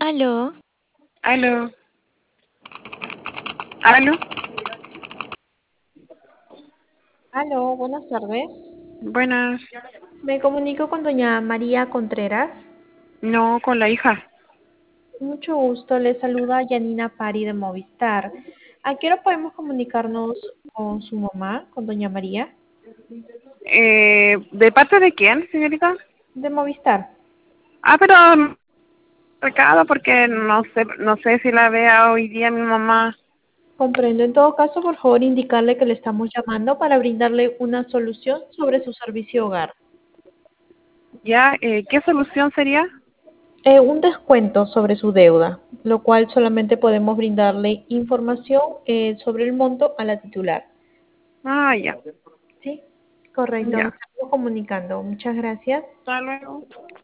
Aló, Aló, aló, Aló, buenas tardes. buenas. Me comunico con doña María Contreras. No, con la hija. Mucho gusto, le saluda Yanina Pari de Movistar. ¿A qué hora podemos comunicarnos con su mamá, con doña María? ¿De parte de quién, señorita? De Movistar. Pero recado porque no sé si la vea hoy día mi mamá. Comprendo. En todo caso, por favor, indicarle que le estamos llamando para brindarle una solución sobre su servicio hogar. Ya, ¿qué solución sería? Un descuento sobre su deuda, lo cual solamente podemos brindarle información sobre el monto a la titular. Ya, ¿Sí? Correcto. Nos ya. estamos comunicando. Muchas gracias. Hasta luego.